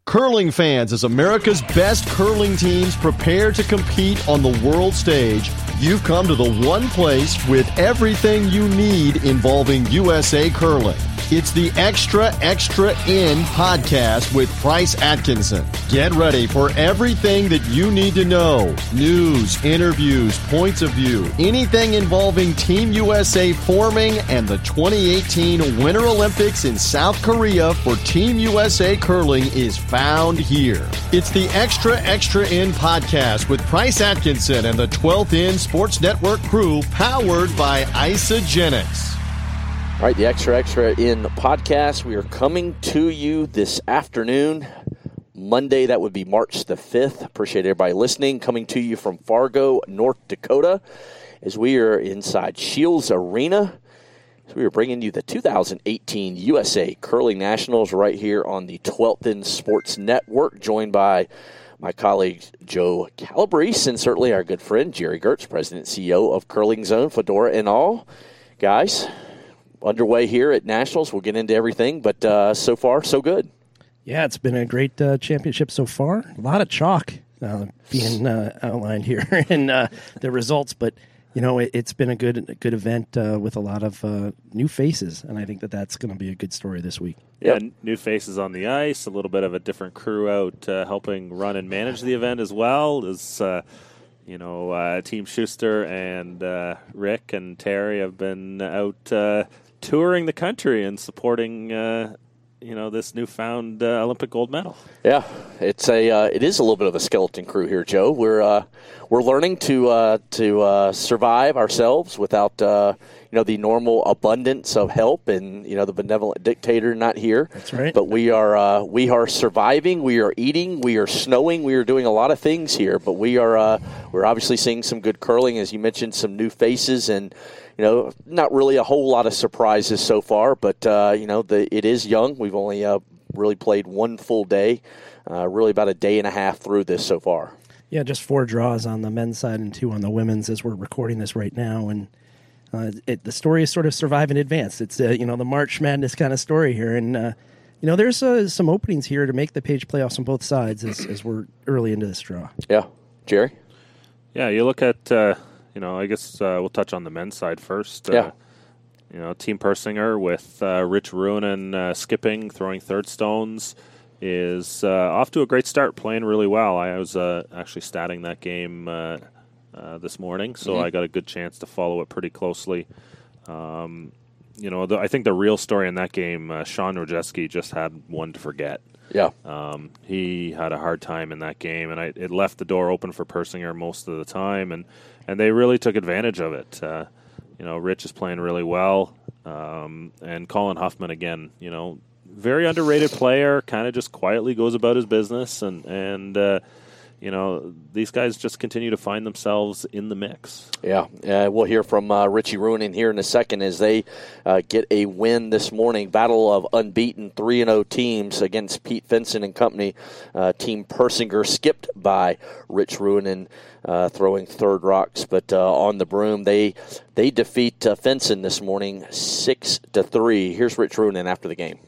Curling fans, as America's best curling teams prepare to compete on the world stage, you've come to the one place with everything you need involving USA Curling. It's the Extra In podcast with Price Atkinson. Get ready for everything that you need to know. News, interviews, points of view, anything involving Team USA forming and the 2018 Winter Olympics in South Korea for Team USA Curling is found here. It's the Extra In podcast with Price Atkinson and the 12th In Sports Network crew, powered by Isagenix. All right, the Extra In podcast. We are coming to you this afternoon, Monday. That would be March the 5th. Appreciate everybody listening. Coming to you from Fargo, North Dakota, as we are inside Shields Arena. So we are bringing you the 2018 USA Curling Nationals right here on the 12th In Sports Network, joined by my colleague Joe Calabrese and certainly our good friend Jerry Gertz, President and CEO of Curling Zone, Fedora and all. Guys, underway here at Nationals. We'll get into everything, but so far, so good. Yeah, it's been a great championship so far. A lot of chalk being outlined here in the results, but you know it's been a good event with a lot of new faces, and I think that's going to be a good story this week. Yeah, new faces on the ice, a little bit of a different crew out helping run and manage the event as well. As Team Schuster and Rick and Terry have been out touring the country and supporting, this newfound Olympic gold medal. Yeah, it is a little bit of a skeleton crew here, Joe. We're learning to survive ourselves without the normal abundance of help and the benevolent dictator not here. That's right. But we are surviving. We are eating. We are snowing. We are doing a lot of things here. But we're obviously seeing some good curling, as you mentioned, some new faces and. Not really a whole lot of surprises so far, but, it is young. We've only really played one full day, really about a day and a half through this so far. Yeah, just 4 draws on the men's side and 2 on the women's as we're recording this right now. And the story is sort of survive and advance. It's, the March Madness kind of story here. And, there's some openings here to make the page playoffs on both sides as we're early into this draw. Yeah. Jerry? Yeah, you look at... I guess we'll touch on the men's side first. Team Persinger with Rich Ruohonen skipping, throwing third stones, is off to a great start, playing really well. I was actually statting that game this morning, so I got a good chance to follow it pretty closely. I think the real story in that game, Sean Rojeski just had one to forget. Yeah. He had a hard time in that game, and it left the door open for Persinger most of the time, and they really took advantage of it. Rich is playing really well, and Colin Huffman, again, very underrated player, kind of just quietly goes about his business, and these guys just continue to find themselves in the mix. Yeah, we'll hear from Richie Ruohonen here in a second as they get a win this morning. Battle of unbeaten 3-0 teams against Pete Fenson and company. Team Persinger skipped by Rich Ruohonen throwing third rocks, but on the broom they defeat Fenson this morning 6-3. Here's Rich Ruohonen after the game.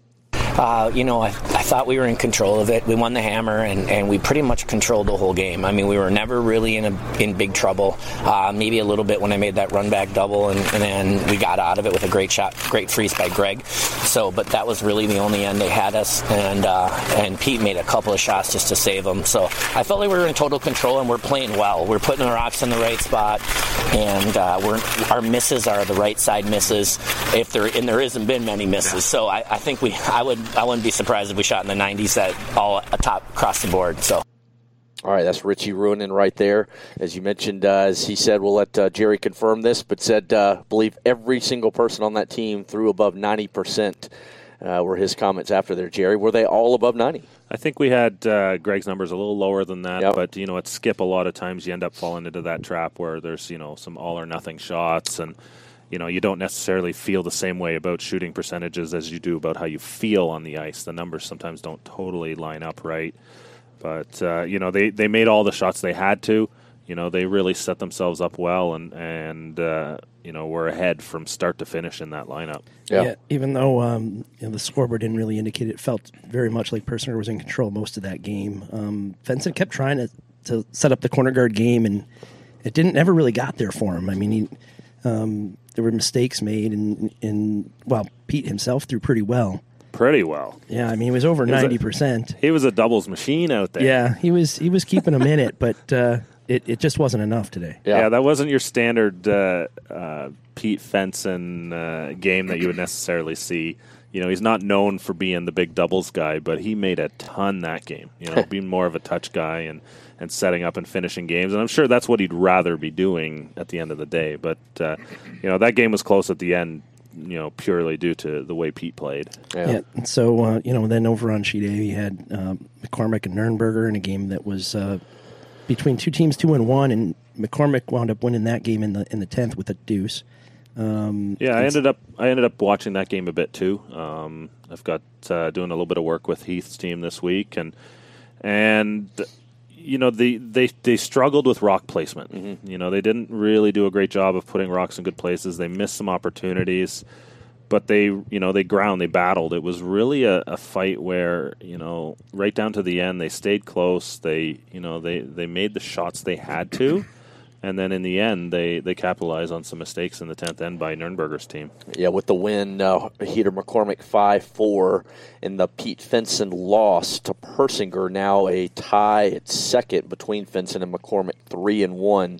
I thought we were in control of it. We won the hammer, and we pretty much controlled the whole game. I mean, we were never really in big trouble. Maybe a little bit when I made that run back double, and then we got out of it with a great shot, great freeze by Greg. But that was really the only end they had us, and Pete made a couple of shots just to save them. So I felt like we were in total control, and we're playing well. We're putting the rocks in the right spot, and our misses are the right side misses. There hasn't been many misses, so I think I wouldn't be surprised if we shot in the 90s at all atop across the board. So, all right, that's Richie Ruohonen right there. As you mentioned, as he said, we'll let Jerry confirm this, but said believe every single person on that team threw above 90%. Were his comments after there, Jerry. Were they all above 90? I think we had Greg's numbers a little lower than that, but at skip a lot of times you end up falling into that trap where there's some all or nothing shots, and you don't necessarily feel the same way about shooting percentages as you do about how you feel on the ice. The numbers sometimes don't totally line up right. But, they made all the shots they had to. they really set themselves up well and were ahead from start to finish in that lineup. Yeah, even though the scoreboard didn't really indicate it, felt very much like Persinger was in control most of that game. Fenson kept trying to set up the corner guard game, and it never really got there for him. I mean, there were mistakes made, and Pete himself threw pretty well. Pretty well. Yeah, I mean, he was over 90%. He was a doubles machine out there. Yeah, he was keeping him in it, but it just wasn't enough today. Yeah, that wasn't your standard Pete Fenson game that you would necessarily see. He's not known for being the big doubles guy, but he made a ton that game. Being more of a touch guy and setting up and finishing games. And I'm sure that's what he'd rather be doing at the end of the day. But, that game was close at the end, purely due to the way Pete played. Yeah. So, then over on sheet A, we had McCormick and Nurnberger in a game that was between two teams 2-1, and McCormick wound up winning that game in the 10th with a deuce. I ended up watching that game a bit too. I've got doing a little bit of work with Heath's team this week, and they struggled with rock placement. Mm-hmm. They didn't really do a great job of putting rocks in good places. They missed some opportunities, but they battled. It was really a fight where, right down to the end, they stayed close. They made the shots they had to. And then in the end, they capitalized on some mistakes in the 10th end by Nurnberger's team. Yeah, with the win, Heater McCormick 5-4, and the Pete Fenson loss to Persinger, now a tie at second between Fenson and McCormick, 3-1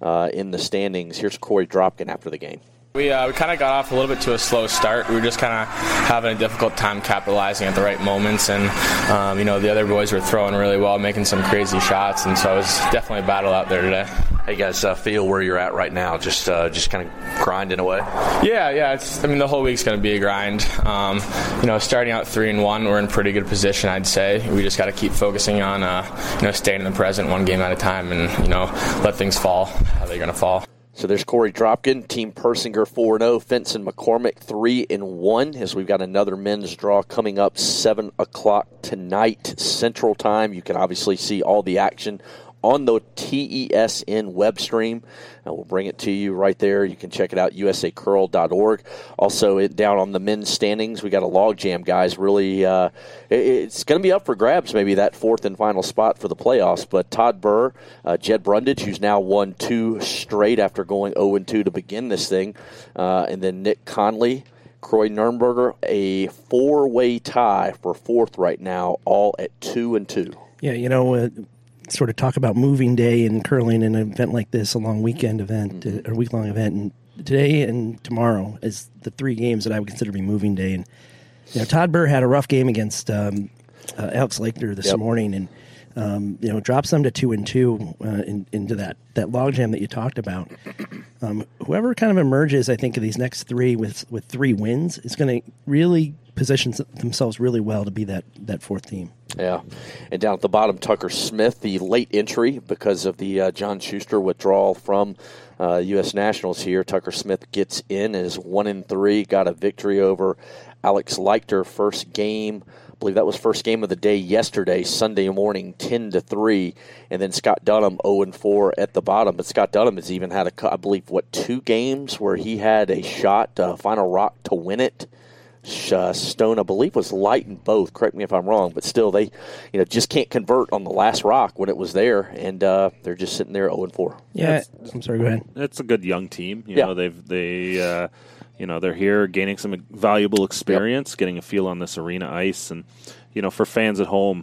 in the standings. Here's Corey Dropkin after the game. We kind of got off a little bit to a slow start. We were just kind of having a difficult time capitalizing at the right moments, and the other boys were throwing really well, making some crazy shots, and so it was definitely a battle out there today. How you guys feel where you're at right now? Just kind of grinding away? Yeah. The whole week's going to be a grind. Starting out 3-1, we're in pretty good position, I'd say. We just got to keep focusing on staying in the present, one game at a time, and let things fall how they're going to fall. So there's Corey Dropkin, Team Persinger 4-0, Fenson McCormick 3-1, as we've got another men's draw coming up 7 o'clock tonight Central Time. You can obviously see all the action on the TESN web stream. We'll bring it to you right there. You can check it out, usacurl.org. Also, down on the men's standings, we got a logjam, guys. Really, it's going to be up for grabs, maybe that fourth and final spot for the playoffs. But Todd Burr, Jed Brundage, who's now won 2 straight after going 0-2 to begin this thing, and then Nick Conley, Croy Nurnberger, a 4-way tie for fourth right now, all at 2-2. Yeah, sort of talk about moving day in curling in an event like this, a long weekend event, or week-long event. And today and tomorrow is the 3 games that I would consider to be moving day. And, Todd Burr had a rough game against Alex Leichter this morning and, drops them to 2-2 into that logjam that you talked about. Whoever kind of emerges, I think, of these next 3 with 3 wins is going to really position themselves really well to be that fourth team. Yeah, and down at the bottom, Tucker Smith, the late entry because of the John Schuster withdrawal from U.S. Nationals here. Tucker Smith gets in as 1-3, got a victory over Alex Leichter. First game, I believe that was first game of the day yesterday, Sunday morning, 10-3, and then Scott Dunham 0-4 at the bottom. But Scott Dunham has even had 2 games where he had a shot, final rock to win it. Stone, I believe, was light in both. Correct me if I'm wrong, but still, they, just can't convert on the last rock when it was there, and they're just sitting there 0-4. Yeah, I'm sorry. Go ahead. It's a good young team. They're here gaining some valuable experience, getting a feel on this arena ice, and for fans at home,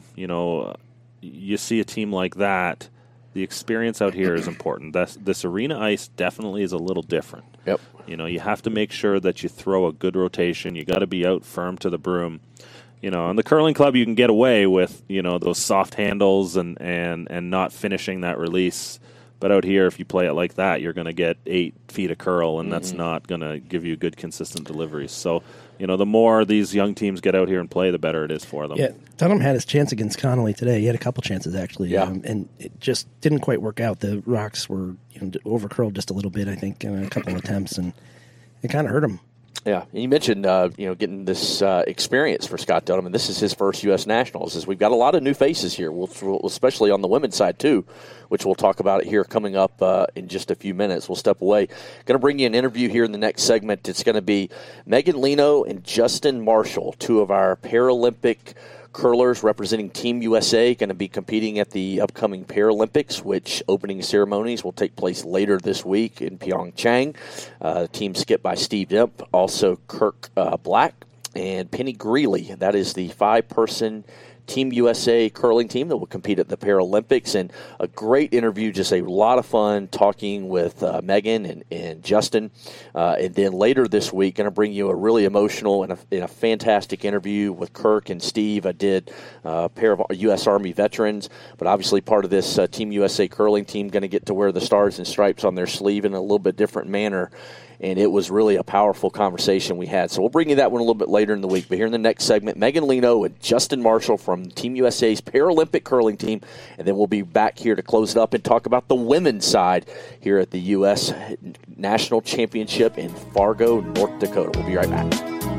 you see a team like that. The experience out here is important. This arena ice definitely is a little different. Yep. You have to make sure that you throw a good rotation. You got to be out firm to the broom. On the curling club, you can get away with those soft handles and not finishing that release. But out here, if you play it like that, you're going to get 8 feet of curl, and that's not going to give you good, consistent deliveries. So, the more these young teams get out here and play, the better it is for them. Yeah, Dunham had his chance against Connolly today. He had a couple chances, actually, and it just didn't quite work out. The rocks were over-curled just a little bit, I think, in a couple attempts, and it kind of hurt him. Yeah, and you mentioned getting this experience for Scott Dunham, and this is his first U.S. Nationals. As we've got a lot of new faces here, especially on the women's side too, which we'll talk about it here coming up in just a few minutes. We'll step away. Going to bring you an interview here in the next segment. It's going to be Megan Leno and Justin Marshall, two of our Paralympic curlers representing Team USA, going to be competing at the upcoming Paralympics, which opening ceremonies will take place later this week in Pyeongchang. Team skipped by Steve Demp, also Kirk Black and Penny Greeley. That is the 5-person Team USA curling team that will compete at the Paralympics. And a great interview, just a lot of fun talking with Megan and Justin. And then later this week, going to bring you a really emotional and a fantastic interview with Kirk and Steve. I did a pair of U.S. Army veterans, but obviously part of this Team USA curling team going to get to wear the stars and stripes on their sleeve in a little bit different manner. And it was really a powerful conversation we had. So we'll bring you that one a little bit later in the week. But here in the next segment, Megan Leno and Justin Marshall from Team USA's Paralympic curling team. And then we'll be back here to close it up and talk about the women's side here at the U.S. National Championship in Fargo, North Dakota. We'll be right back.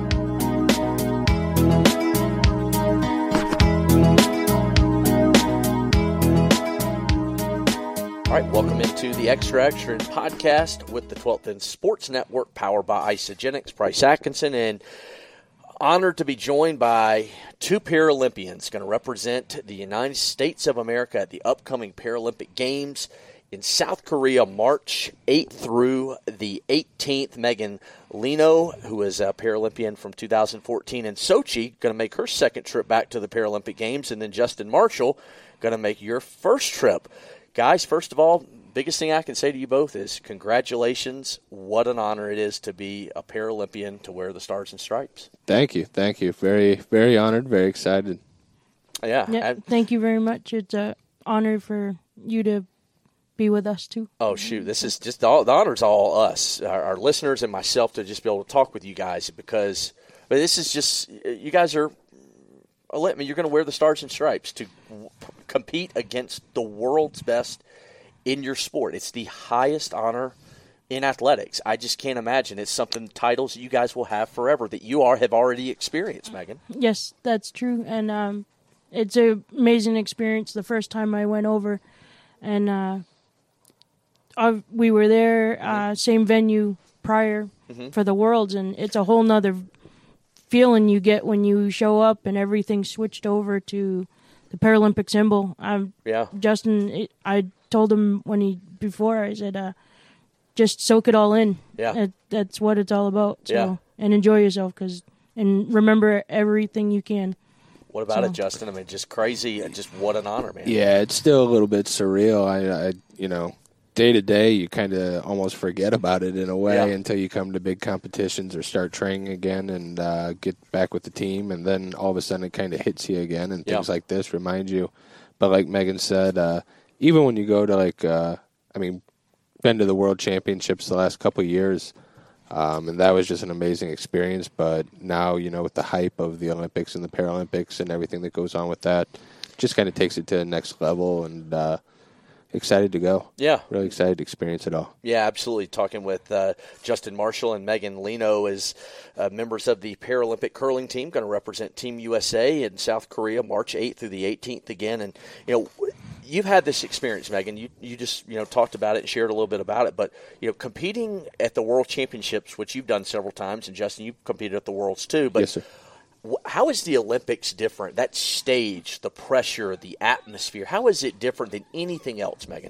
All right, welcome into the Extra podcast with the 12th and Sports Network, powered by Isagenix. Bryce Atkinson, and honored to be joined by two Paralympians going to represent the United States of America at the upcoming Paralympic Games in South Korea, March 8th through the 18th. Megan Leno, who is a Paralympian from 2014 in Sochi, going to make her second trip back to the Paralympic Games, and then Justin Marshall going to make your first trip. Guys, first of all, biggest thing I can say to you both is congratulations. What an honor it is to be a Paralympian, to wear the stars and stripes. Thank you. Very, very honored, very excited. Yeah. Thank you very much. It's an honor for you to be with us, too. Oh, shoot. This is just the honor's all us, our listeners and myself, to just be able to talk with you guys, but this is just, you guys are, you're going to wear the stars and stripes to compete against the world's best in your sport. It's the highest honor in athletics. I just can't imagine. It's titles that you guys will have forever that you have already experienced, Megan. Yes, that's true. And it's an amazing experience. The first time I went over, and we were there, same venue prior for the Worlds, and it's a whole nother feeling you get when you show up and everything's switched over to the Paralympic symbol. Justin, I told him I said, just soak it all in. Yeah. That's what it's all about. So, and enjoy yourself, and remember everything you can. What about it, Justin? I mean, just crazy, and just what an honor, man. Yeah, it's still a little bit surreal. I day to day, you kind of almost forget about it in a way until you come to big competitions or start training again and get back with the team, and then all of a sudden it kind of hits you again, and things like this remind you. But like Megan said, even when you go to been to the World Championships the last couple of years, and that was just an amazing experience. But now, with the hype of the Olympics and the Paralympics and everything that goes on with that, just kind of takes it to the next level, and excited to go. Yeah. Really excited to experience it all. Yeah, absolutely. Talking with Justin Marshall and Megan Leno as members of the Paralympic curling team, going to represent Team USA in South Korea March 8th through the 18th again. And, you've had this experience, Megan. You just, talked about it and shared a little bit about it. But, competing at the World Championships, which you've done several times, and Justin, you've competed at the Worlds too. But yes, sir. How is the Olympics different? That stage, the pressure, the atmosphere, how is it different than anything else, Megan?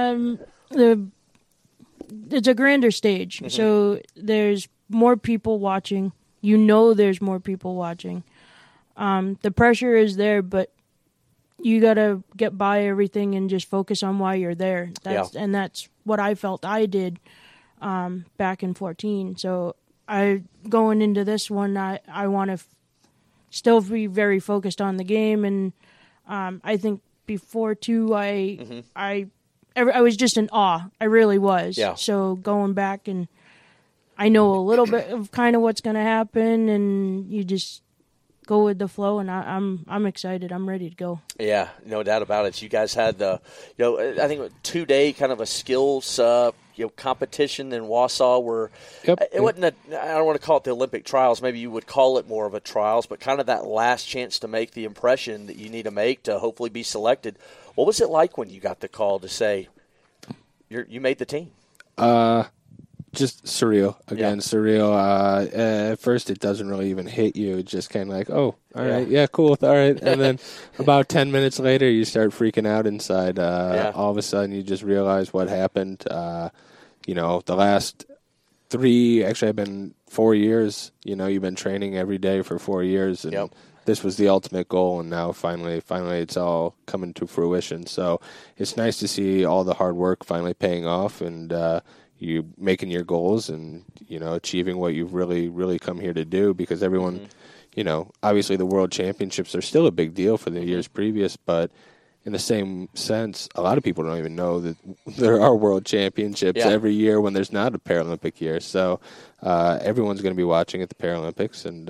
It's a grander stage, so there's more people watching. There's more people watching. The pressure is there, but you got to get by everything and just focus on why you're there. And that's what I felt I did back in 2014. So going into this one, I want to still be very focused on the game, and I think before too, I was just in awe. I really was. Yeah. So going back, and I know a little bit of kind of what's going to happen, and you just go with the flow. And I'm excited. I'm ready to go. Yeah, no doubt about it. You guys had the, I think 2-day kind of a skills competition in Wausau where Yep. it wasn't I don't want to call it the Olympic trials. Maybe you would call it more of a trials, but kind of that last chance to make the impression that you need to make to hopefully be selected. What was it like when you got the call to say you made the team? Just surreal. Again, Yeah. surreal. At first, it doesn't really even hit you. It's just kind of like, oh, all right, yeah, cool, all right. And then about 10 minutes later, you start freaking out inside. All of a sudden, you just realize what happened. The last actually, I've been 4 years. You've been training every day for 4 years, and this was the ultimate goal. And now, finally, it's all coming to fruition. So it's nice to see all the hard work finally paying off, and you making your goals and, achieving what you've really, really come here to do, because everyone, obviously the world championships are still a big deal for the years previous, but in the same sense, a lot of people don't even know that there are world championships every year when there's not a Paralympic year. So everyone's going to be watching at the Paralympics. And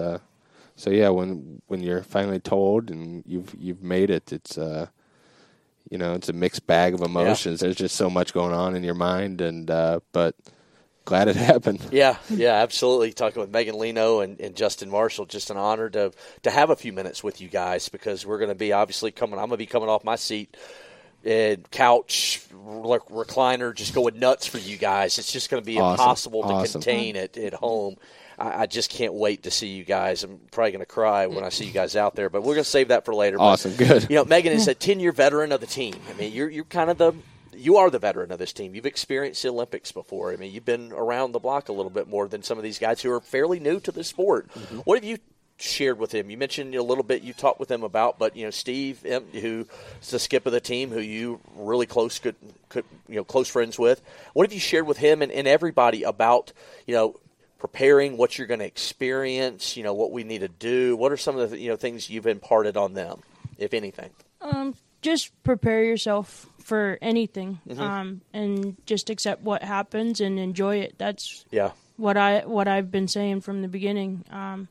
when you're finally told and you've made it, it's it's a mixed bag of emotions. There's just so much going on in your mind, and but glad it happened. Yeah, absolutely. Talking with Megan Leno and Justin Marshall, just an honor to have a few minutes with you guys, because we're going to be obviously I'm going to be coming off my seat and couch, recliner, just going nuts for you guys. It's just going to be impossible to contain it at home. I just can't wait to see you guys. I'm probably going to cry when I see you guys out there, but we're going to save that for later. Awesome, good. Megan is a 10-year veteran of the team. I mean, you're kind of you are the veteran of this team. You've experienced the Olympics before. I mean, you've been around the block a little bit more than some of these guys who are fairly new to the sport. Mm-hmm. What have you shared with him? You mentioned a little bit you talked with him about, but Steve, who's the skip of the team, who you really close friends with. What have you shared with him and everybody about preparing, what you're going to experience, what we need to do? What are some of the things you've imparted on them, if anything? Just prepare yourself for anything, and just accept what happens and enjoy it. That's what I've been saying from the beginning.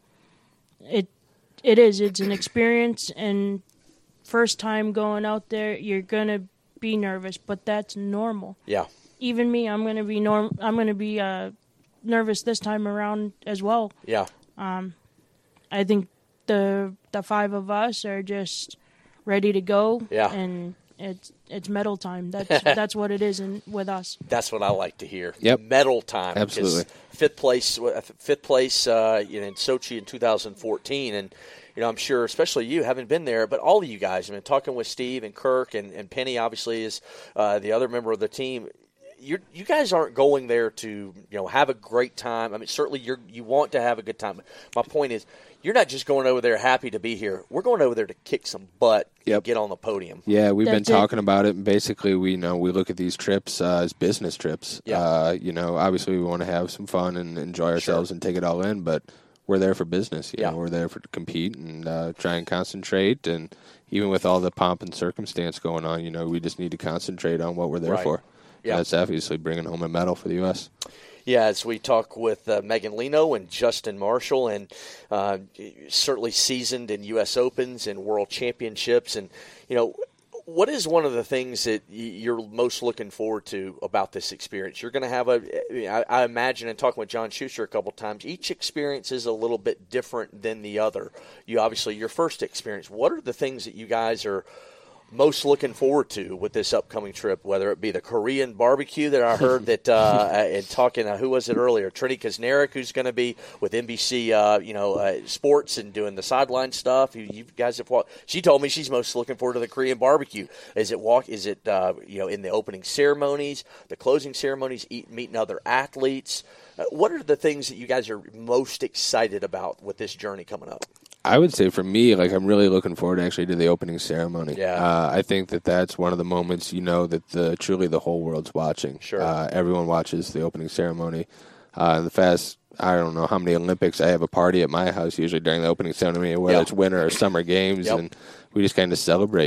It's an experience, and first time going out there, you're gonna be nervous, but that's normal. Yeah. Even me, I'm gonna be nervous this time around as well. Yeah. I think the five of us are just ready to go. Yeah. And it's medal time. That's what it is with us. That's what I like to hear. Yep. Medal time. Absolutely. Fifth place in Sochi in 2014, and I'm sure, especially you, haven't been there, but all of you guys. I mean, talking with Steve and Kirk and Penny, obviously, is the other member of the team. You guys aren't going there to have a great time. I mean, certainly you want to have a good time. My point is, you're not just going over there happy to be here. We're going over there to kick some butt and get on the podium. Yeah, we've been talking about it, and basically we look at these trips as business trips. Yeah. Obviously we want to have some fun and enjoy ourselves and take it all in, but we're there for business. We're there to compete and try and concentrate, and even with all the pomp and circumstance going on, we just need to concentrate on what we're there for. Yeah. That's obviously bringing home a medal for the U.S. Yeah, as we talk with Megan Leno and Justin Marshall, and certainly seasoned in U.S. Opens and World Championships. And, what is one of the things that you're most looking forward to about this experience? You're going to have I imagine, and talking with John Schuster a couple times, each experience is a little bit different than the other. Obviously, your first experience, what are the things that you guys are most looking forward to with this upcoming trip, whether it be the Korean barbecue that I heard that, and talking, who was it earlier? Trini Kazmarek, who's going to be with NBC, Sports and doing the sideline stuff. You guys have watched. She told me she's most looking forward to the Korean barbecue. Is it in the opening ceremonies, the closing ceremonies, meeting other athletes? What are the things that you guys are most excited about with this journey coming up? I would say for me, I'm really looking forward actually to the opening ceremony. Yeah. I think that's one of the moments, that truly the whole world's watching. Sure. Everyone watches the opening ceremony. I don't know how many Olympics, I have a party at my house usually during the opening ceremony, whether it's winter or summer games, and we just kind of celebrate,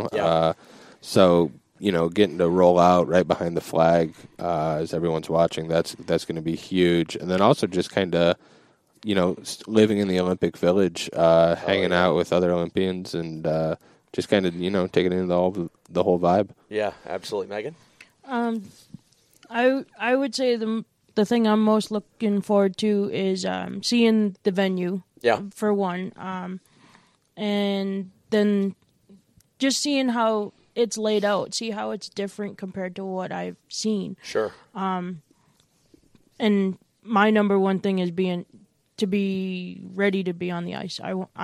So, getting to roll out right behind the flag as everyone's watching, that's going to be huge. And then also just kind of, living in the Olympic Village, hanging out with other Olympians, and just kind of, taking in the whole vibe. Yeah, absolutely. Megan? I would say the thing I'm most looking forward to is seeing the venue. Yeah. For one, and then just seeing how it's laid out, see how it's different compared to what I've seen. Sure. And my number one thing is to be ready to be on the ice.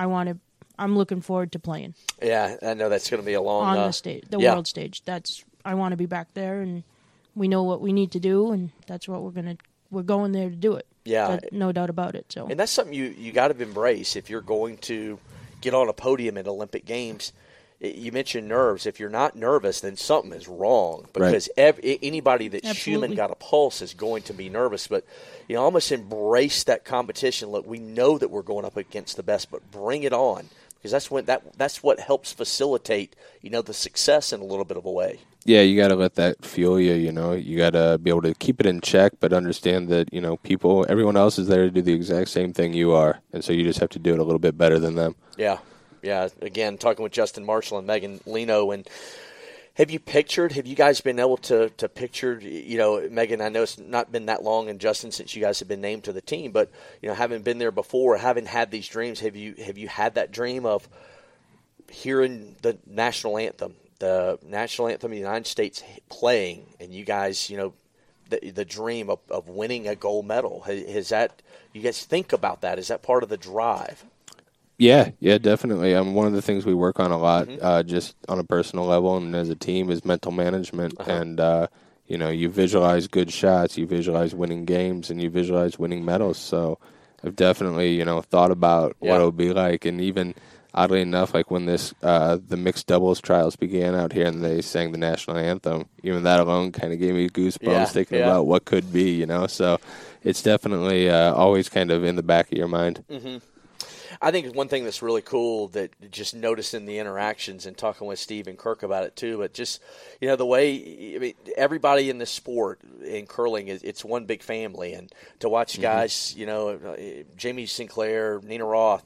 I'm looking forward to playing. Yeah, I know that's going to be a long on the stage, world stage. I want to be back there, and we know what we need to do, and that's what we're going there to do it. Yeah, no doubt about it. So, and that's something you got to embrace if you're going to get on a podium at Olympic Games. You mentioned nerves. If you're not nervous, then something is wrong, because anybody that's human got a pulse is going to be nervous. But almost embrace that competition. Look, we know that we're going up against the best, but bring it on, because that's what helps facilitate the success in a little bit of a way. Yeah, you got to let that fuel you. You got to be able to keep it in check, but understand that everyone else is there to do the exact same thing you are, and so you just have to do it a little bit better than them. Yeah. Yeah, again, talking with Justin Marshall and Megan Lino, and have you guys been able to picture, Megan, I know it's not been that long, and Justin, since you guys have been named to the team, but, having been there before, having had these dreams, have you had that dream of hearing the national anthem of the United States playing, and you guys, the dream of winning a gold medal? Has that, you guys think about that? Is that part of the drive? Yeah, definitely. One of the things we work on a lot, just on a personal level and as a team, is mental management. And, you visualize good shots, you visualize winning games, and you visualize winning medals. So I've definitely, thought about what it would be like. And even, oddly enough, like when the mixed doubles trials began out here and they sang the national anthem, even that alone kind of gave me goosebumps thinking about what could be, So it's definitely always kind of in the back of your mind. Mm-hmm. I think one thing that's really cool, that just noticing the interactions and talking with Steve and Kirk about it too, but just, the way, everybody in this sport, in curling, it's one big family. And to watch guys, Jamie Sinclair, Nina Roth,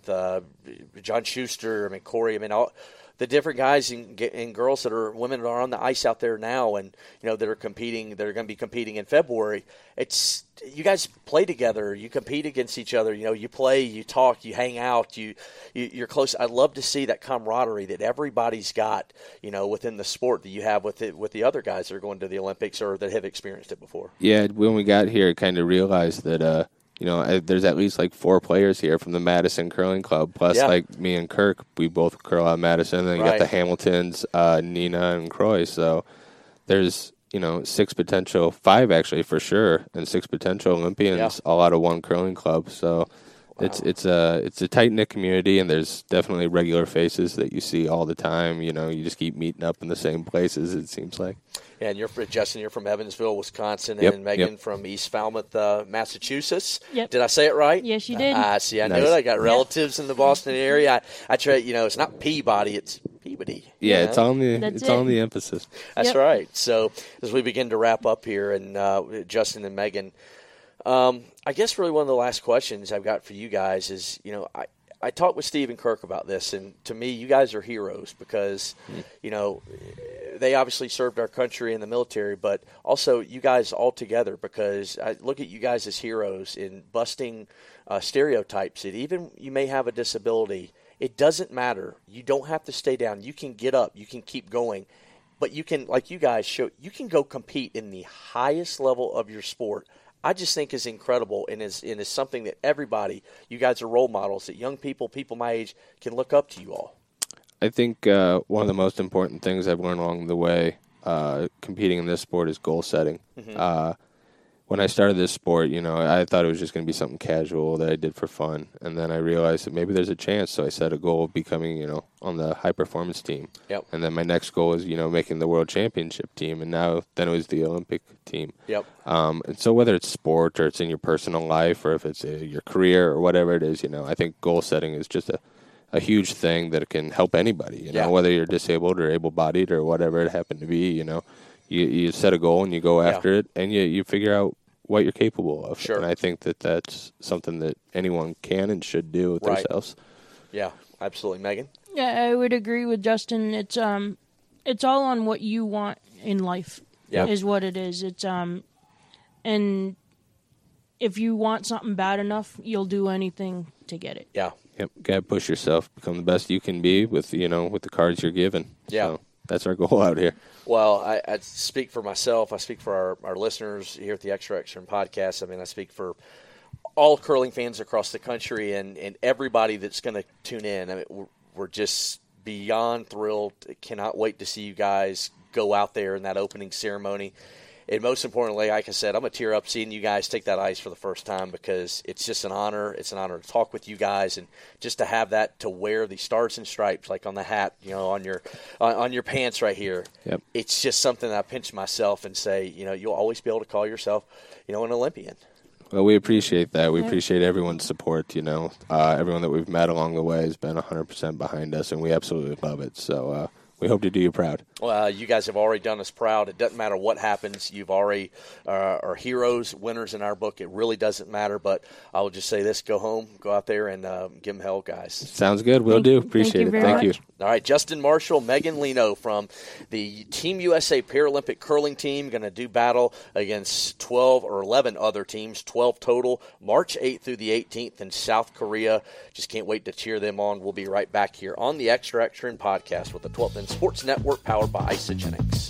John Schuster, Corey, all the different guys and girls women that are on the ice out there now, and that are competing, that are going to be competing in February. It's, you guys play together, you compete against each other. You play, you talk, you hang out, you're close. I love to see that camaraderie that everybody's got, within the sport, that you have with the other guys that are going to the Olympics or that have experienced it before. Yeah, when we got here, I kind of realized that. There's at least like 4 players here from the Madison Curling Club, plus like me and Kirk, we both curl out Madison. And then you got the Hamiltons, Nina and Croy. So there's 6 potential, 5 actually for sure, and 6 potential Olympians all out of one curling club. So it's a tight knit community, and there's definitely regular faces that you see all the time. You just keep meeting up in the same places, it seems like. Yeah, and Justin, you're from Evansville, Wisconsin, and Megan from East Falmouth, Massachusetts. Yep. Did I say it right? Yes, you did. See, I knew it. I got relatives in the Boston area. I try, it's not Peabody, it's Peabody. Yeah, it's on the emphasis. That's right. So as we begin to wrap up here, and Justin and Megan, I guess really one of the last questions I've got for you guys is, I talked with Steve and Kirk about this, and to me, you guys are heroes because, they obviously served our country in the military, but also you guys all together, because I look at you guys as heroes in busting stereotypes that even you may have a disability, it doesn't matter. You don't have to stay down. You can get up. You can keep going. But you can, like you guys show, you can go compete in the highest level of your sport. I just think is incredible, and is something that everybody, you guys are role models, that young people my age, can look up to you all. I think one of the most important things I've learned along the way competing in this sport is goal setting. Mm-hmm. When I started this sport, I thought it was just going to be something casual that I did for fun. And then I realized that maybe there's a chance. So I set a goal of becoming, on the high performance team. Yep. And then my next goal is, making the world championship team. And then it was the Olympic team. Yep. And so whether it's sport or it's in your personal life or if it's your career or whatever it is, I think goal setting is just a huge thing that can help anybody, whether you're disabled or able-bodied or whatever it happened to be, You set a goal and you go after it, and you figure out what you're capable of. Sure. And I think that's something that anyone can and should do with themselves. Yeah, absolutely. Megan? Yeah, I would agree with Justin. It's all on what you want in life. Yeah. Is what it is. It's and if you want something bad enough, you'll do anything to get it. Yeah. Yep, gotta push yourself, become the best you can be with with the cards you're given. Yeah. So that's our goal out here. Well, I speak for myself. I speak for our listeners here at the Extra Extra podcast. I mean, I speak for all curling fans across the country and everybody that's going to tune in. I mean, we're just beyond thrilled. Cannot wait to see you guys go out there in that opening ceremony. And most importantly, like I said, I'm going to tear up seeing you guys take that ice for the first time because it's just an honor. It's an honor to talk with you guys and just to have that, to wear the stars and stripes like on the hat, on your pants right here. Yep. It's just something that I pinch myself and say, you'll always be able to call yourself, an Olympian. Well, we appreciate that. We appreciate everyone's support, Everyone that we've met along the way has been 100% behind us, and we absolutely love it. So we hope to do you proud. Well, you guys have already done us proud. It doesn't matter what happens. You've already are heroes, winners in our book. It really doesn't matter. But I will just say this: go home, go out there, and give them hell, guys. Sounds good. We'll do. Appreciate it. Thank you. All right, Justin Marshall, Megan Lino from the Team USA Paralympic curling team going to do battle against 12 or 11 other teams, 12 total, March 8th through the 18th in South Korea. Just can't wait to cheer them on. We'll be right back here on the Extra Extra podcast with the 12th and Sports Network powered by Isagenix.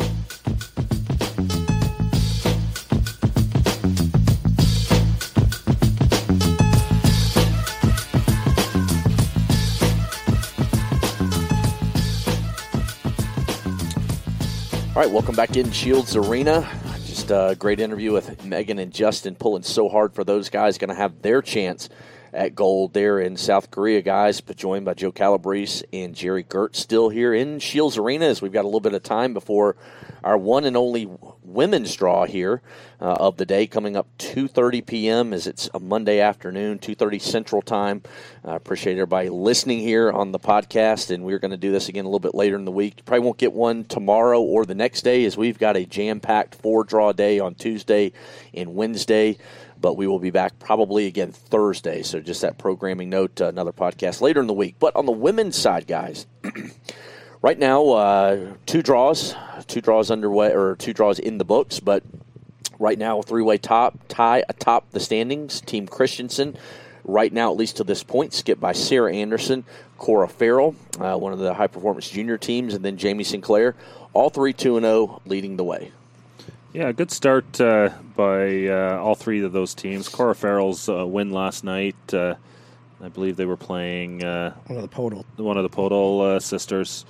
All right, welcome back in Shields Arena. Just a great interview with Megan and Justin, pulling so hard for those guys. Going to have their chance at gold there in South Korea, guys, but joined by Joe Calabrese and Jerry Gertz still here in Shields Arena as we've got a little bit of time before our one and only women's draw here of the day, coming up 2:30 p.m. as it's a Monday afternoon, 2:30 Central Time. I appreciate everybody listening here on the podcast, and we're going to do this again a little bit later in the week. You probably won't get one tomorrow or the next day as we've got a jam-packed 4-draw day on Tuesday and Wednesday. But we will be back probably again Thursday. So just that programming note, another podcast later in the week. But on the women's side, guys, right now, two draws underway, or 2 draws in the books. But right now, a 3-way tie atop the standings. Team Christensen, right now, at least to this point, skipped by Sarah Anderson, Cora Farrell, one of the high-performance junior teams, and then Jamie Sinclair. All 3 2-0 leading the way. Yeah, good start by all 3 of those teams. Cora Farrell's win last night. I believe they were playing one of the Podol sisters.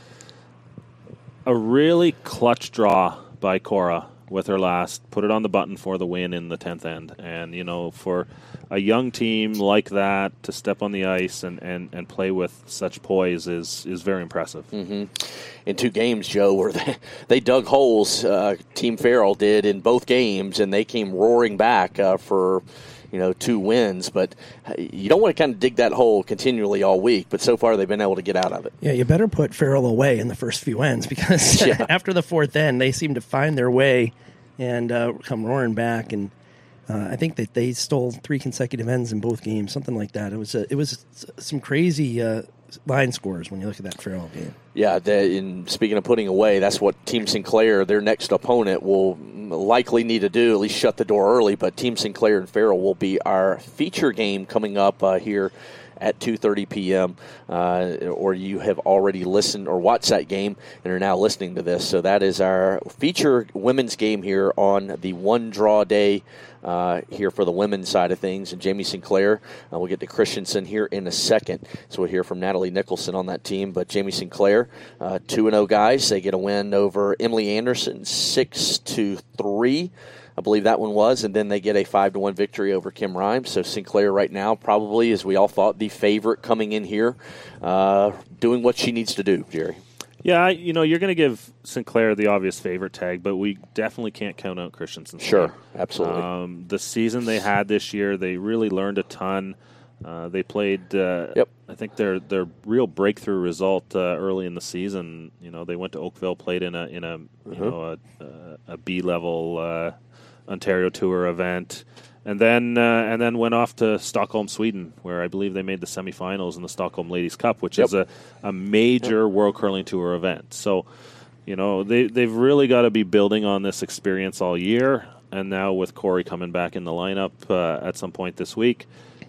A really clutch draw by Cora with her last. Put it on the button for the win in the 10th end. And, for a young team like that to step on the ice and play with such poise is very impressive. Mm-hmm. In 2 games, Joe, where they dug holes, Team Farrell did in both games, and they came roaring back for 2 wins. But you don't want to kind of dig that hole continually all week, but so far they've been able to get out of it. Yeah, you better put Farrell away in the first few ends because after the 4th end, they seem to find their way and come roaring back. And I think that they stole 3 consecutive ends in both games, something like that. It was some crazy line scores when you look at that Farrell game. Yeah, in speaking of putting away, that's what Team Sinclair, their next opponent, will likely need to do, at least shut the door early. But Team Sinclair and Farrell will be our feature game coming up here at 2:30 p.m. Or you have already listened or watched that game and are now listening to this. So that is our feature women's game here on the 1-draw day here for the women's side of things. And Jamie Sinclair, we'll get to Christensen here in a second. So we'll hear from Natalie Nicholson on that team. But Jamie Sinclair, 2-0 guys. They get a win over Emily Anderson, 6-3. I believe that one was, and then they get a 5-1 victory over Kim Rhymes. So Sinclair right now probably, as we all thought, the favorite coming in here, doing what she needs to do, Jerry. Yeah, you're going to give Sinclair the obvious favorite tag, but we definitely can't count out Christensen. Sure, absolutely. The season they had this year, they really learned a ton. They played, I think their real breakthrough result early in the season. They went to Oakville, played in a B-level Ontario Tour event, and then went off to Stockholm, Sweden, where I believe they made the semifinals in the Stockholm Ladies Cup, which is a major World Curling Tour event. So, they've really got to be building on this experience all year. and now with Corey coming back in the lineup at some point this week,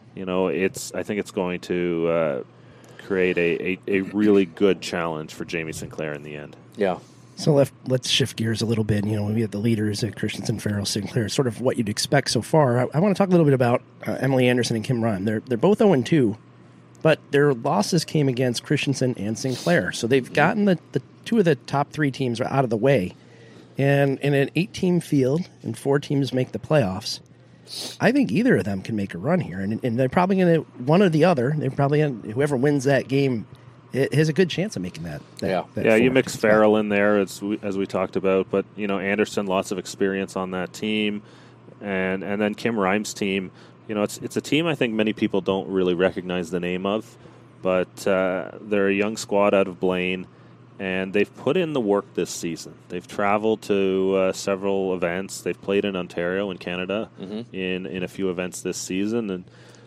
I think it's going to create a really good challenge for Jamie Sinclair in the end. Yeah. So let's shift gears a little bit. When we have the leaders at Christensen, Farrell, Sinclair, sort of what you'd expect so far. I want to talk a little bit about Emily Anderson and Kim Rime. They're both 0-2, but their losses came against Christensen and Sinclair. So they've gotten the two of the top 3 teams out of the way. And in an 8-team field, and 4 teams make the playoffs, I think either of them can make a run here. And they're probably going to, one or the other, whoever wins that game, it has a good chance of making that. Yeah, you mix Farrell in there, as we talked about, but Anderson, lots of experience on that team, and then Kim Rime's team. It's a team I think many people don't really recognize the name of, but they're a young squad out of Blaine, and they've put in the work this season. They've traveled to several events. They've played in Ontario and Canada in a few events this season, and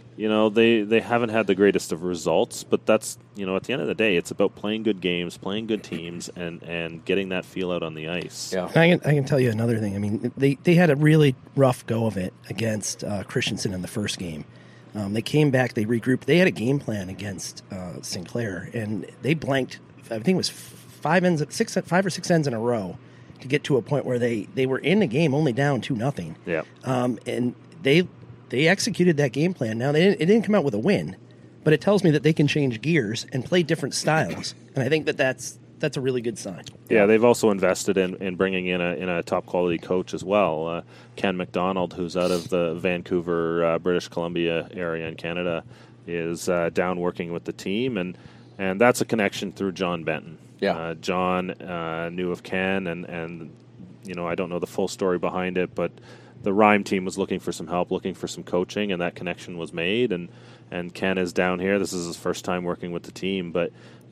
they haven't had the greatest of results, but that's, at the end of the day, it's about playing good games, playing good teams, and getting that feel out on the ice. Yeah. I can tell you another thing. I mean, they had a really rough go of it against Christensen in the first game. They came back, they regrouped. They had a game plan against Sinclair, and they blanked, I think it was 5 or 6 ends in a row to get to a point where they were in the game only down 2-0. Yeah. And they executed that game plan. Now, it didn't come out with a win, but it tells me that they can change gears and play different styles. And I think that's a really good sign. Yeah, they've also invested in bringing in a top-quality coach as well. Ken McDonald, who's out of the Vancouver, British Columbia area in Canada, is down working with the team, and that's a connection through John Benton. Yeah. John knew of Ken, and I don't know the full story behind it, but the Rime team was looking for some help, looking for some coaching, and that connection was made. And Ken is down here. This is his first time working with the team, but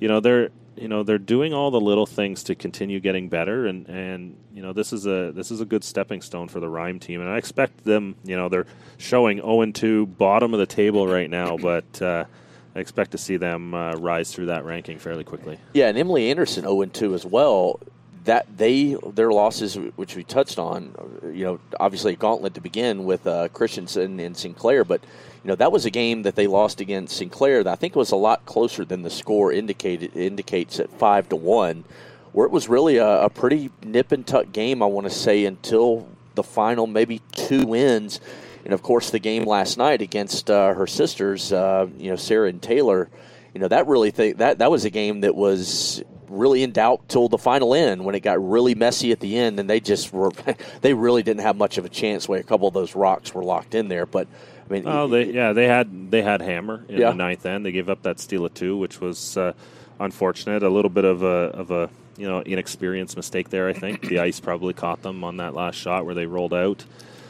they're doing all the little things to continue getting better, and this is a good stepping stone for the Rime team. And I expect them. They're showing 0-2, bottom of the table right now, but I expect to see them rise through that ranking fairly quickly. Yeah, and Emily Anderson 0-2 as well. That their losses, which we touched on, obviously a gauntlet to begin with Christensen and Sinclair, but that was a game that they lost against Sinclair that I think was a lot closer than the score indicates at 5-1, where it was really a pretty nip and tuck game, I want to say, until the final maybe 2 wins, and of course the game last night against her sisters, Sarah and Taylor. That really that was a game that was really in doubt till the final end, when it got really messy at the end, and they really didn't have much of a chance when a couple of those rocks were locked in there. But I mean, they had hammer in the ninth end. They gave up that steal of 2, which was unfortunate. A little bit of a inexperienced mistake there. I think the ice probably caught them on that last shot where they rolled out.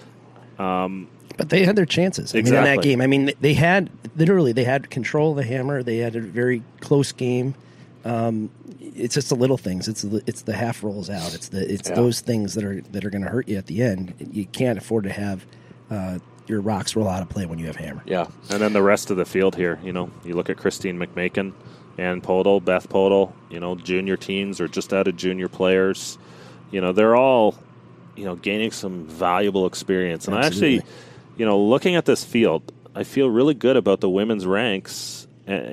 But they had their chances. Exactly. In that game. I mean, they had control of the hammer. They had a very close game. It's just the little things. It's the half rolls out. It's those things that are going to hurt you at the end. You can't afford to have your rocks roll out of play when you have hammer. Yeah, and then the rest of the field here. You look at Christine McMakin, Ann Podol, Beth Podol. Junior teams or just out of junior players. They're all gaining some valuable experience. And Absolutely. I actually, looking at this field, I feel really good about the women's ranks.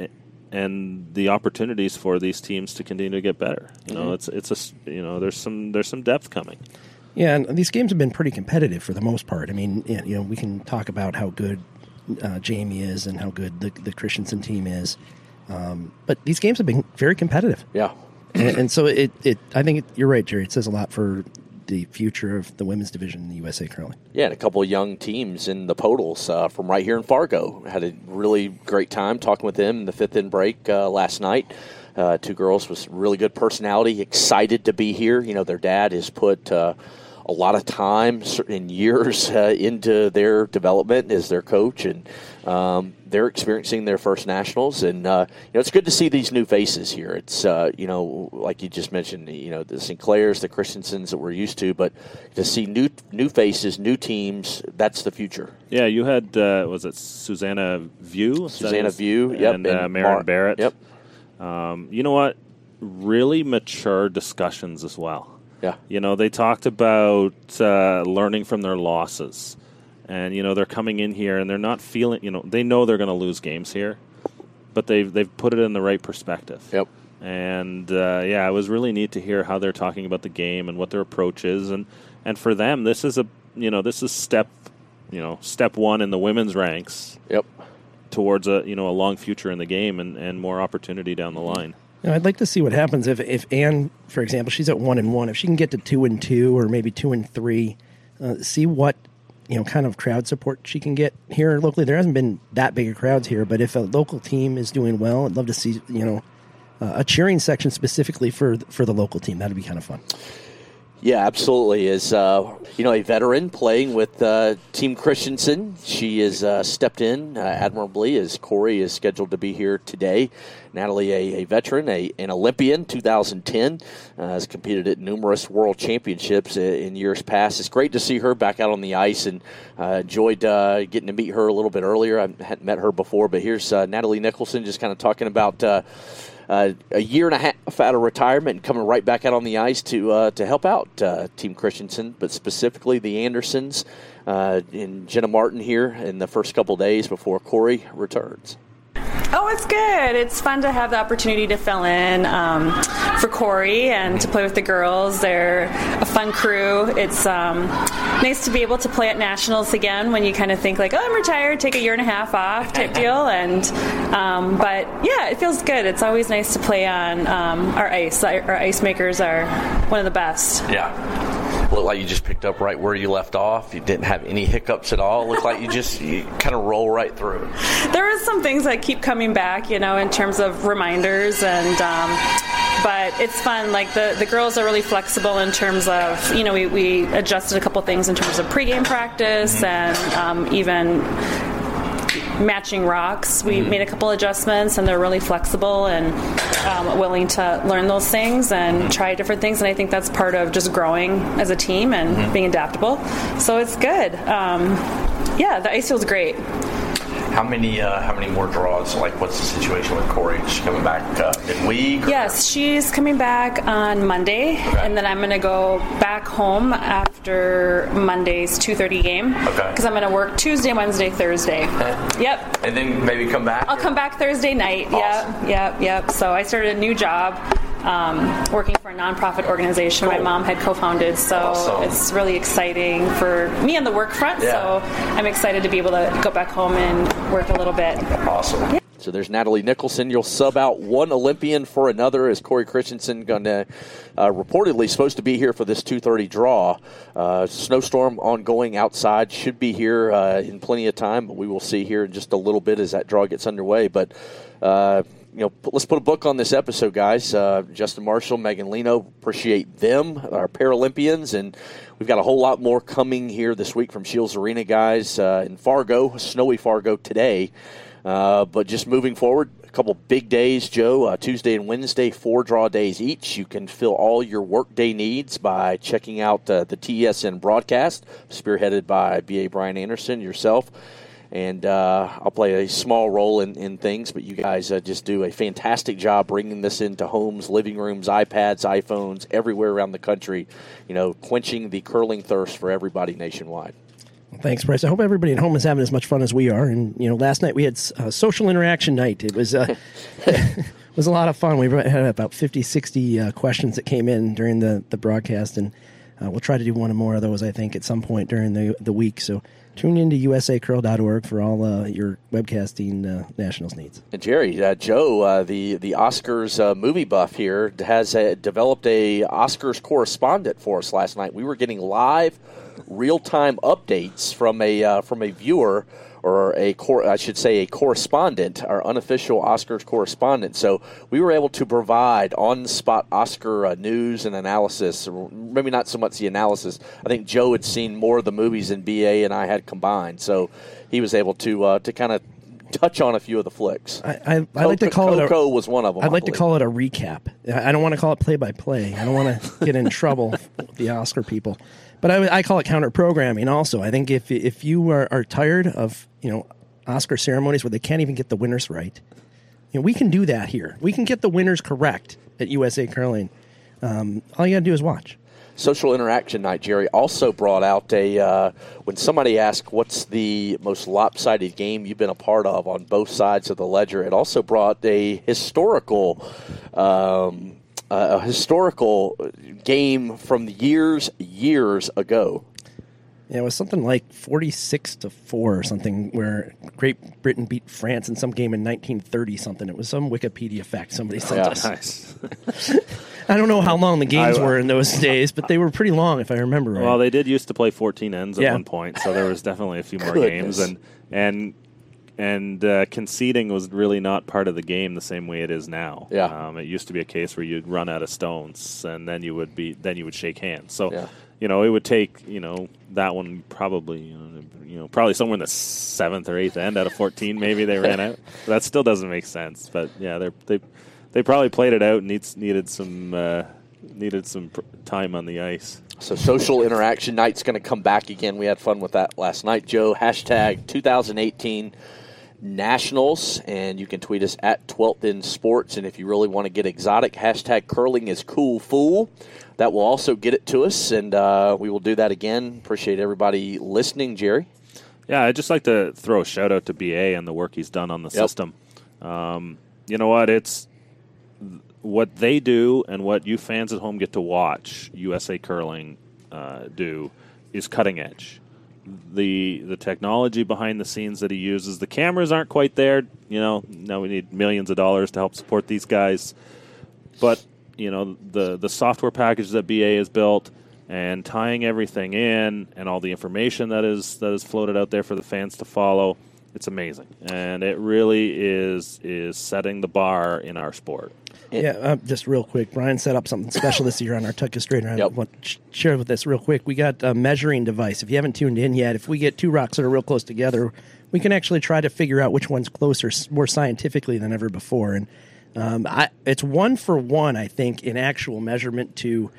And the opportunities for these teams to continue to get better. There's some depth coming. Yeah, and these games have been pretty competitive for the most part. I mean, we can talk about how good Jamie is and how good the Christensen team is, but these games have been very competitive. Yeah, and so I think you're right, Jerry. It says a lot for the future of the women's division in the USA curling. Yeah, and a couple of young teams in the Podals from right here in Fargo. Had a really great time talking with them in the 5th end break last night. 2 girls with really good personality, excited to be here. Their dad has put a lot of time and years into their development as their coach, and they're experiencing their first nationals, and it's good to see these new faces here. It's like you just mentioned, the Sinclairs, the Christensens that we're used to, but to see new faces, new teams, that's the future. Yeah, you had was it Susanna View? Susanna View, yep, and Maren Barrett. Yep. You know what? Really mature discussions as well. Yeah. You know, they talked about learning from their losses. And, you know, they're coming in here and they're not feeling, you know, they know they're going to lose games here, but they've put it in the right perspective. Yep. And, it was really neat to hear how they're talking about the game and what their approach is. And for them, this is step one in the women's ranks. Yep. Towards a long future in the game and more opportunity down the line. You know, I'd like to see what happens if Anne, for example, she's at 1-1. If she can get to 2-2 or maybe 2-3, see what kind of crowd support she can get here locally. There hasn't been that big of crowds here, but if a local team is doing well, I'd love to see a cheering section specifically for the local team. That'd be kind of fun. Yeah, absolutely. As a veteran playing with Team Christensen, she has stepped in admirably as Corey is scheduled to be here today. Natalie, a veteran, an Olympian, 2010, has competed at numerous world championships in years past. It's great to see her back out on the ice, and enjoyed getting to meet her a little bit earlier. I hadn't met her before, but here's Natalie Nicholson just kind of talking about a year and a half out of retirement and coming right back out on the ice to help out Team Christensen, but specifically the Andersons and Jenna Martin here in the first couple days before Corey returns. Oh, it's good. It's fun to have the opportunity to fill in for Corey and to play with the girls. They're a fun crew. It's nice to be able to play at nationals again when you kind of think like, oh, I'm retired, take a year and a half off type deal. And but yeah, it feels good. It's always nice to play on our ice. Our ice makers are one of the best. Yeah. Looked like you just picked up right where you left off. You didn't have any hiccups at all. Looked like you kind of roll right through. There are some things that keep coming back, in terms of reminders, and but it's fun. Like the girls are really flexible in terms of, we adjusted a couple things in terms of pregame practice and even matching rocks. We made a couple adjustments, and they're really flexible and willing to learn those things and try different things. And I think that's part of just growing as a team and being adaptable. So it's good. The ice feels great. How many more draws? Like, what's the situation with Corey? Is she coming back midweek? Yes, she's coming back on Monday, and then I'm going to go back home after Monday's 2:30 game. Okay. Because I'm going to work Tuesday, Wednesday, Thursday. Yep. And then maybe come back? I'll come back Thursday night. Awesome. Yep. So I started a new job. Working for a nonprofit organization my mom had co-founded, so it's really exciting for me on the work front. Yeah. So I'm excited to be able to go back home and work a little bit. Awesome. Yeah. So there's Natalie Nicholson. You'll sub out one Olympian for another, as Corey Christensen going to reportedly supposed to be here for this 2:30 draw. Snowstorm ongoing outside, should be here in plenty of time, but we will see here in just a little bit as that draw gets underway. But let's put a book on this episode, guys. Justin Marshall, Megan Lino, appreciate them, our Paralympians, and we've got a whole lot more coming here this week from Shields Arena, guys, in Fargo, snowy Fargo today. But just moving forward, a couple big days, Joe, Tuesday and Wednesday, 4 draw days each. You can fill all your workday needs by checking out the TESN broadcast, spearheaded by B.A. Brian Anderson, yourself. And I'll play a small role in things, but you guys just do a fantastic job bringing this into homes, living rooms, iPads, iPhones, everywhere around the country, quenching the curling thirst for everybody nationwide. Thanks, Bryce. I hope everybody at home is having as much fun as we are. And, last night we had social interaction night. It was it was a lot of fun. We had about 50, 60 questions that came in during the broadcast, and we'll try to do one or more of those, I think, at some point during the week. So tune in to usacurl.org for all your webcasting nationals needs. And Jerry, Joe, the Oscars movie buff here, has developed a Oscars correspondent for us last night. We were getting live, real-time updates from a viewer, or a correspondent, our unofficial Oscars correspondent. So we were able to provide on-the-spot Oscar news and analysis. Maybe not so much the analysis. I think Joe had seen more of the movies than BA and I had combined, so he was able to kind of touch on a few of the flicks. I like to call Coco was one of them. I'd like to call it a recap. I don't want to call it play-by-play. I don't want to get in trouble with the Oscar people. But I call it counter-programming also. I think if you are tired of Oscar ceremonies where they can't even get the winners right, we can do that here. We can get the winners correct at USA Curling. All you got to do is watch. Social Interaction Night, Jerry, also brought out when somebody asked what's the most lopsided game you've been a part of on both sides of the ledger, it also brought a historical game from years ago. Yeah, it was something like 46-4 or something, where Great Britain beat France in some game in 1930 something. It was some Wikipedia fact somebody sent us. Nice. I don't know how long the games were in those days, but they were pretty long if I remember right. Well, they did used to play 14 ends at one point, so there was definitely a few more games, and conceding was really not part of the game the same way it is now. Yeah. It used to be a case where you'd run out of stones, and then you would shake hands. So. You know, it would take, that one probably, probably somewhere in the 7th or 8th end out of 14 maybe they ran out. That still doesn't make sense. But, yeah, they probably played it out and needed some time on the ice. So Social Interaction Night's going to come back again. We had fun with that last night, Joe. Hashtag 2018 Nationals, and you can tweet us at 12th in Sports. And if you really want to get exotic, hashtag Curling is Cool Fool. That will also get it to us, and we will do that again. Appreciate everybody listening, Jerry. Yeah, I'd just like to throw a shout-out to BA and the work he's done on the system. You know what? It's what they do and what you fans at home get to watch USA Curling do is cutting edge. The technology behind the scenes that he uses, the cameras aren't quite there. Now we need millions of dollars to help support these guys. But the software package that BA has built and tying everything in and all the information that is floated out there for the fans to follow, it's amazing. And it really is setting the bar in our sport. Yeah, just real quick, Brian set up something special this year on our Tuck Strainer. I want to share with this real quick. We got a measuring device. If you haven't tuned in yet, if we get two rocks that are real close together, we can actually try to figure out which one's closer more scientifically than ever before. And it's 1 for 1, I think, in actual measurement to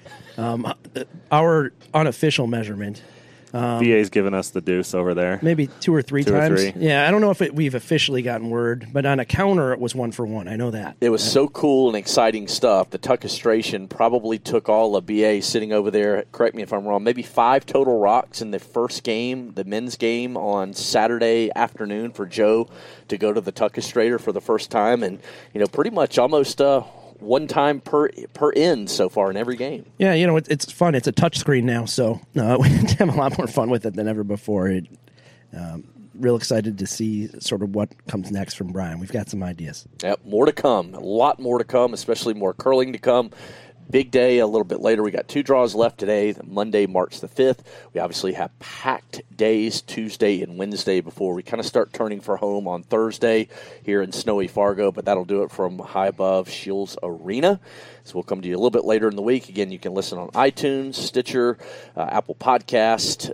our unofficial measurement. BA's given us the deuce over there. Maybe 2 or 3 times. Yeah, I don't know if we've officially gotten word, but on a counter it was 1 for 1. I know that. It was so cool and exciting stuff. The Tuckistration probably took all of BA sitting over there, correct me if I'm wrong, maybe 5 total rocks in the first game, the men's game on Saturday afternoon for Joe to go to the Tuckistrator for the first time. And, pretty much almost one time per end so far in every game. Yeah, it's fun. It's a touch screen now, so we have a lot more fun with it than ever before. Real excited to see sort of what comes next from Brian. We've got some ideas. Yep, more to come. A lot more to come, especially more curling to come. Big day a little bit later. We got 2 draws left today, Monday, March the 5th. We obviously have packed days Tuesday and Wednesday before we kind of start turning for home on Thursday here in snowy Fargo, but that'll do it from high above Shields Arena. So we'll come to you a little bit later in the week. Again, you can listen on iTunes, Stitcher, Apple Podcast,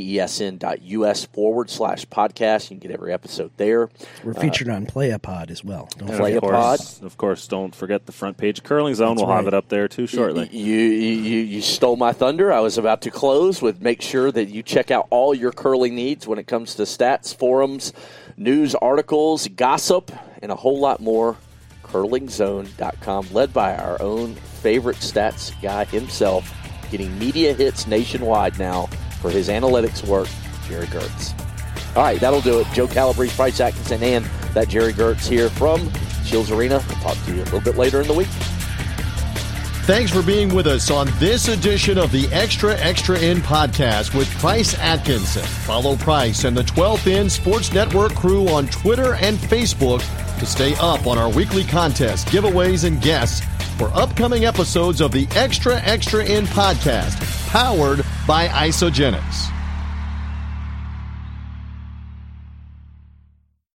TESN.us/podcast. You can get every episode there. We're featured on Play-A-Pod as well. Of course, don't forget the front page Curling Zone. We'll have it up there too shortly. You stole my thunder. I was about to close with make sure that you check out all your curling needs when it comes to stats, forums, news, articles, gossip, and a whole lot more. CurlingZone.com, led by our own favorite stats guy himself, getting media hits nationwide now for his analytics work, Jerry Gertz. All right, that'll do it. Joe Calabrese, Bryce Atkinson, and that Jerry Gertz here from Shields Arena. I'll talk to you a little bit later in the week. Thanks for being with us on this edition of the Extra In podcast with Bryce Atkinson. Follow Bryce and the 12th In Sports Network crew on Twitter and Facebook to stay up on our weekly contests, giveaways, and guests for upcoming episodes of the Extra In podcast, powered by Isogenics.